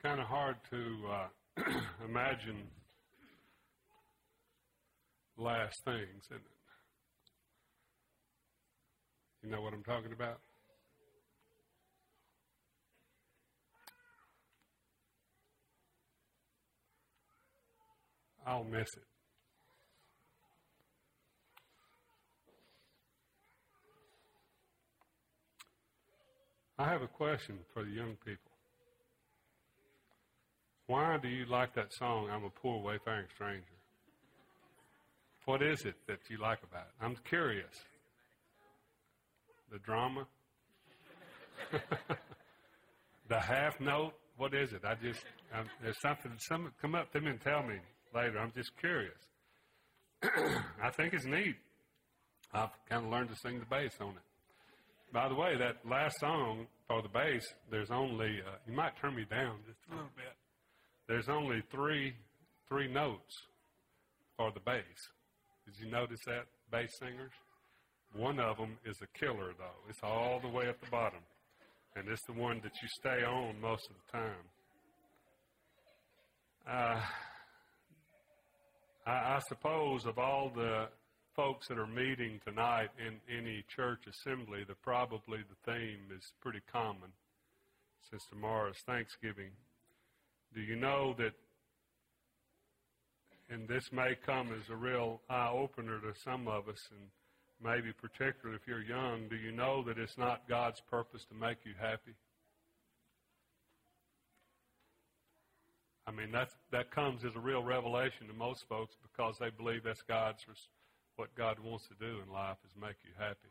kind of hard to imagine last things, isn't it? You know what I'm talking about? I'll miss it. I have a question for the young people. Why do you like that song, I'm a Poor Wayfaring Stranger? What is it that you like about it? I'm curious. The drama? The half note? What is it? There's something, come up to me and tell me later. I'm just curious. I think it's neat. I've kind of learned to sing the bass on it. By the way, that last song for the bass, there's only, you might turn me down just a little bit. There's only three notes for the bass. Did you notice that, bass singers? One of them is a killer, though. It's all the way at the bottom. And it's the one that you stay on most of the time. I suppose of all the folks that are meeting tonight in any church assembly, probably the theme is pretty common since tomorrow is Thanksgiving. Do you know that, and this may come as a real eye-opener to some of us, and maybe particularly if you're young, do you know that it's not God's purpose to make you happy? I mean, that comes as a real revelation to most folks because they believe that's what God wants to do in life is make you happy.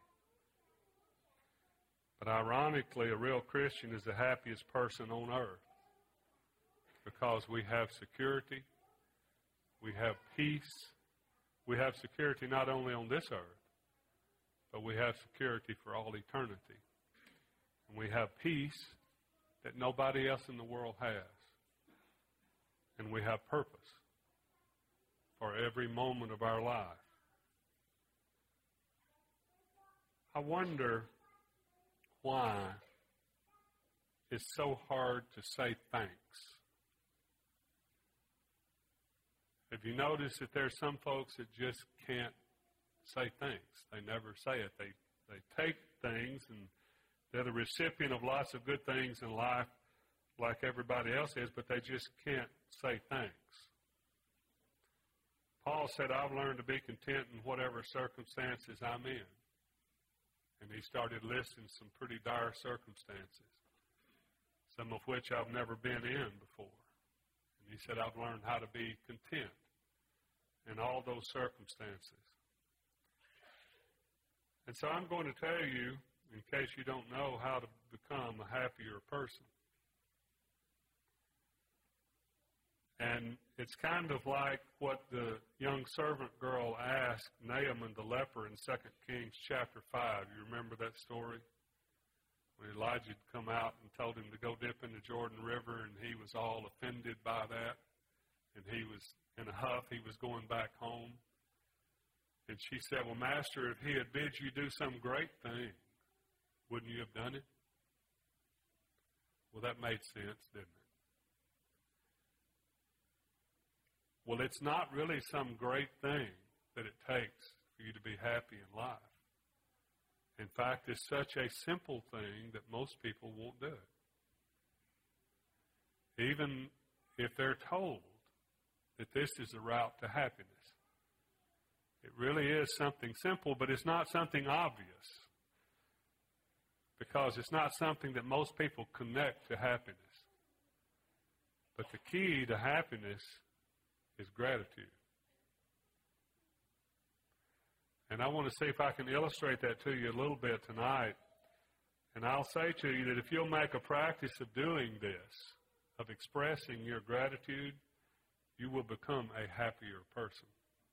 But ironically, a real Christian is the happiest person on earth because we have security, we have peace, we have security not only on this earth, but we have security for all eternity. And we have peace that nobody else in the world has. And we have purpose for every moment of our life. I wonder why it's so hard to say thanks. Have you noticed that there's some folks that just can't say thanks? They never say it. They take things and they're the recipient of lots of good things in life like everybody else is, but they just can't say thanks. Paul said, I've learned to be content in whatever circumstances I'm in. And he started listing some pretty dire circumstances, some of which I've never been in before. And he said, I've learned how to be content in all those circumstances. And so I'm going to tell you, in case you don't know, how to become a happier person. And it's kind of like what the young servant girl asked Naaman the leper in 2 Kings chapter 5. You remember that story? When Elijah had come out and told him to go dip in the Jordan River, and he was all offended by that. And he was in a huff. He was going back home. And she said, well, Master, if he had bid you do some great thing, wouldn't you have done it? Well, that made sense, didn't it? Well, it's not really some great thing that it takes for you to be happy in life. In fact, it's such a simple thing that most people won't do it. Even if they're told that this is the route to happiness. It really is something simple, but it's not something obvious. Because it's not something that most people connect to happiness. But the key to happiness is gratitude. And I want to see if I can illustrate that to you a little bit tonight. And I'll say to you that if you'll make a practice of doing this, of expressing your gratitude, you will become a happier person.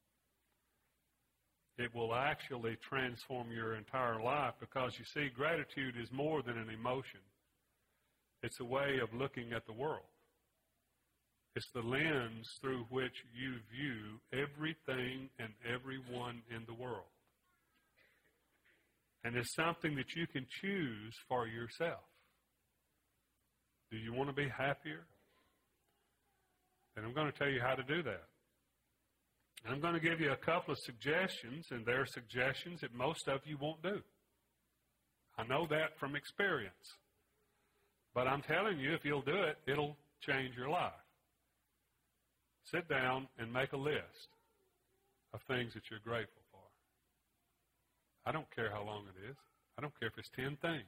It will actually transform your entire life because, you see, gratitude is more than an emotion. It's a way of looking at the world. It's the lens through which you view everything and everyone in the world. And it's something that you can choose for yourself. Do you want to be happier? And I'm going to tell you how to do that. And I'm going to give you a couple of suggestions, and they're suggestions that most of you won't do. I know that from experience. But I'm telling you, if you'll do it, it'll change your life. Sit down and make a list of things that you're grateful for. I don't care how long it is. I don't care if it's 10 things.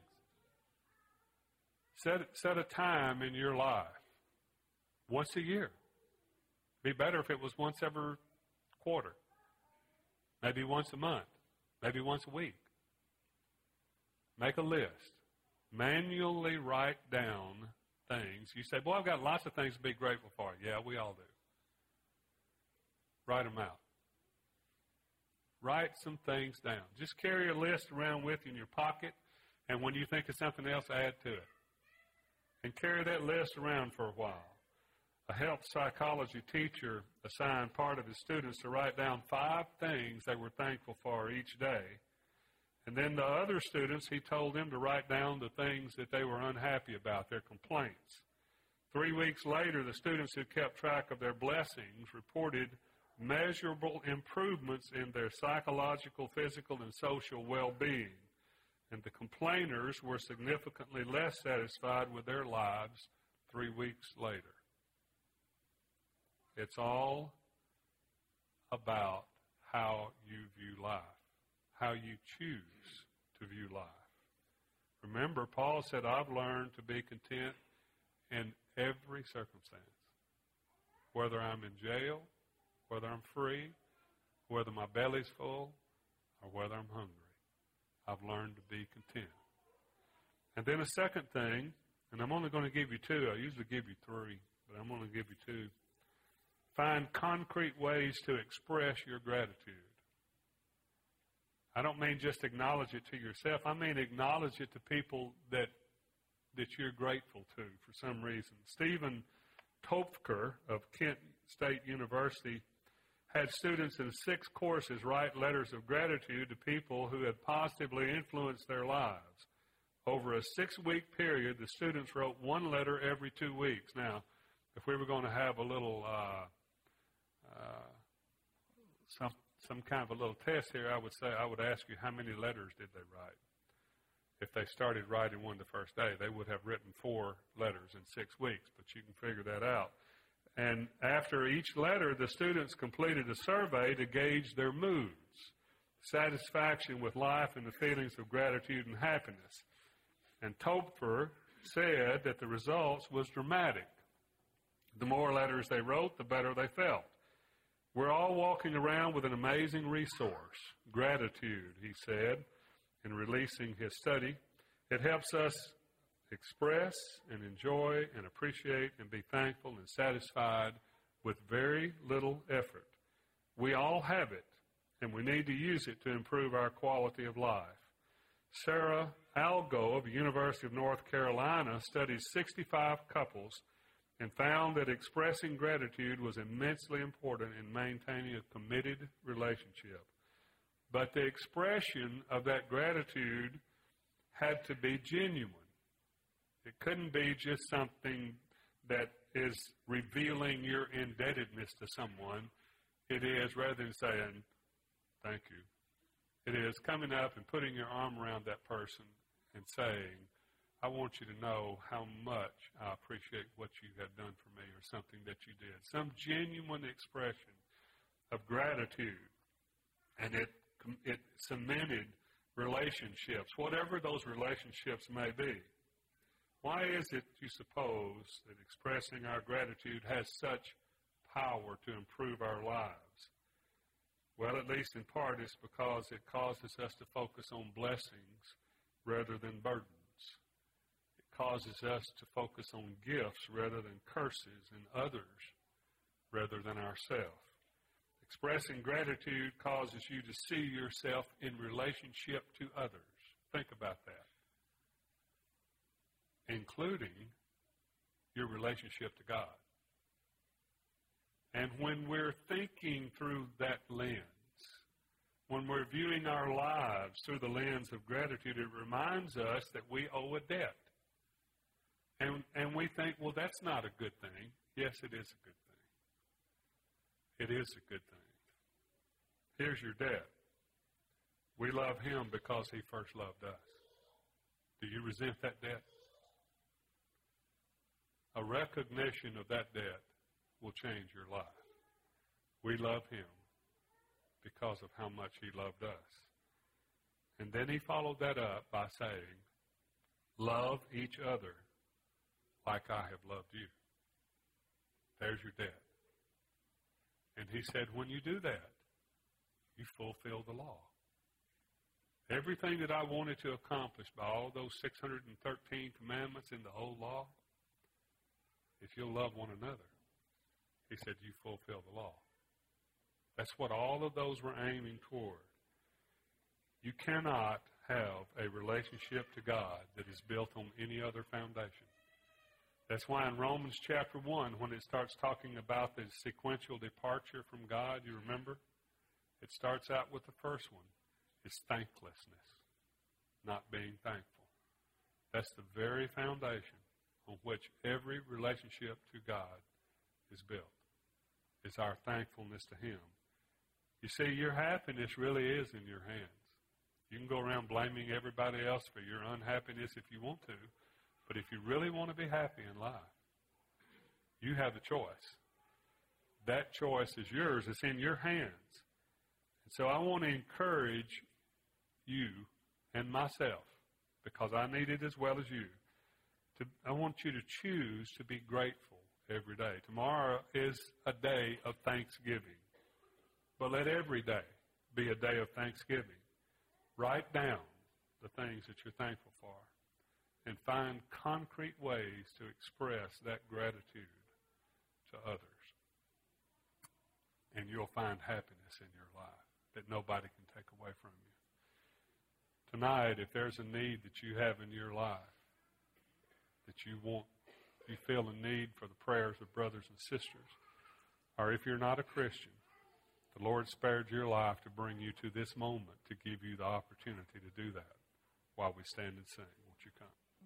Set a time in your life, once a year. Be better if it was once every quarter, maybe once a month, maybe once a week. Make a list. Manually write down things. You say, boy, I've got lots of things to be grateful for. Yeah, we all do. Write them out. Write some things down. Just carry a list around with you in your pocket, and when you think of something else, add to it. And carry that list around for a while. A health psychology teacher assigned part of his students to write down 5 things they were thankful for each day. And then the other students, he told them to write down the things that they were unhappy about, their complaints. 3 weeks later, the students who kept track of their blessings reported measurable improvements in their psychological, physical, and social well-being. And the complainers were significantly less satisfied with their lives 3 weeks later. It's all about how you view life, how you choose to view life. Remember, Paul said, I've learned to be content in every circumstance, whether I'm in jail, whether I'm free, whether my belly's full, or whether I'm hungry. I've learned to be content. And then a second thing, and I'm only going to give you 2. I usually give you 3, but I'm going to give you 2. Find concrete ways to express your gratitude. I don't mean just acknowledge it to yourself. I mean acknowledge it to people that you're grateful to for some reason. Stephen Topfer of Kent State University had students in 6 courses write letters of gratitude to people who had positively influenced their lives. Over a 6-week period, the students wrote 1 letter every 2 weeks. Now, if we were going to have a little some kind of a little test here, I would ask you, how many letters did they write? If they started writing one the first day, they would have written 4 letters in 6 weeks, but you can figure that out. And after each letter, the students completed a survey to gauge their moods, satisfaction with life, and the feelings of gratitude and happiness. And Topfer said that the results was dramatic. The more letters they wrote, the better they felt. We're all walking around with an amazing resource, gratitude, he said, in releasing his study. It helps us express and enjoy and appreciate and be thankful and satisfied with very little effort. We all have it, and we need to use it to improve our quality of life. Sarah Algo of the University of North Carolina studied 65 couples and found that expressing gratitude was immensely important in maintaining a committed relationship. But the expression of that gratitude had to be genuine. It couldn't be just something that is revealing your indebtedness to someone. It is, rather than saying, thank you, it is coming up and putting your arm around that person and saying, I want you to know how much I appreciate what you have done for me, or something that you did. Some genuine expression of gratitude. And it cemented relationships, whatever those relationships may be. Why is it, you suppose, that expressing our gratitude has such power to improve our lives? Well, at least in part, it's because it causes us to focus on blessings rather than burdens. It causes us to focus on gifts rather than curses, and others rather than ourselves. Expressing gratitude causes you to see yourself in relationship to others. Think about that. Including your relationship to God. And when we're thinking through that lens, when we're viewing our lives through the lens of gratitude, it reminds us that we owe a debt. And we think, well, that's not a good thing. Yes, it is a good thing. It is a good thing. Here's your debt. We love him because he first loved us. Do you resent that debt? A recognition of that debt will change your life. We love him because of how much he loved us. And then he followed that up by saying, love each other like I have loved you. There's your debt. And he said, when you do that, you fulfill the law. Everything that I wanted to accomplish by all those 613 commandments in the whole law, if you'll love one another, he said, you fulfill the law. That's what all of those were aiming toward. You cannot have a relationship to God that is built on any other foundation. That's why in Romans chapter 1, when it starts talking about the sequential departure from God, you remember? It starts out with the first one. It's thanklessness, not being thankful. That's the very foundation on which every relationship to God is built. It's our thankfulness to him. You see, your happiness really is in your hands. You can go around blaming everybody else for your unhappiness if you want to, but if you really want to be happy in life, you have the choice. That choice is yours. It's in your hands. And so I want to encourage you and myself, because I need it as well as you, I want you to choose to be grateful every day. Tomorrow is a day of thanksgiving, but let every day be a day of thanksgiving. Write down the things that you're thankful for and find concrete ways to express that gratitude to others. And you'll find happiness in your life that nobody can take away from you. Tonight, if there's a need that you have in your life, that you feel a need for the prayers of brothers and sisters, or if you're not a Christian, the Lord spared your life to bring you to this moment to give you the opportunity to do that while we stand and sing.